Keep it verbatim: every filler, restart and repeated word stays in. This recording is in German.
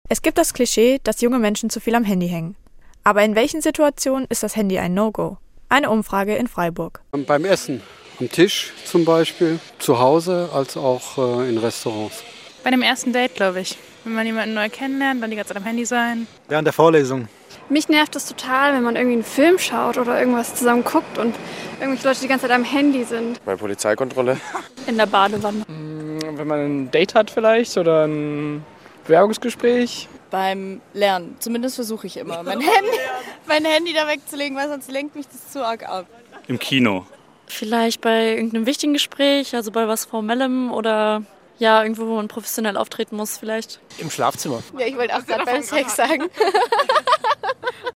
Es gibt das Klischee, dass junge Menschen zu viel am Handy hängen. Aber in welchen Situationen ist das Handy ein No-Go? Eine Umfrage in Freiburg. Beim Essen, am Tisch zum Beispiel, zu Hause als auch äh, in Restaurants. Bei dem ersten Date, glaube ich. Wenn man jemanden neu kennenlernt, dann die ganze Zeit am Handy sein. Während der Vorlesung. Mich nervt es total, wenn man irgendwie einen Film schaut oder irgendwas zusammen guckt und irgendwelche Leute die ganze Zeit am Handy sind. Bei Polizeikontrolle. In der Badewanne. Wenn man ein Date hat vielleicht oder ein Bewerbungsgespräch. Beim Lernen. Zumindest versuche ich immer, mein Handy, mein Handy da wegzulegen, weil sonst lenkt mich das zu arg ab. Im Kino. Vielleicht bei irgendeinem wichtigen Gespräch, also bei was Formellem oder ja, irgendwo, wo man professionell auftreten muss vielleicht. Im Schlafzimmer. Ja, ich wollte auch gerade beim Sex sagen.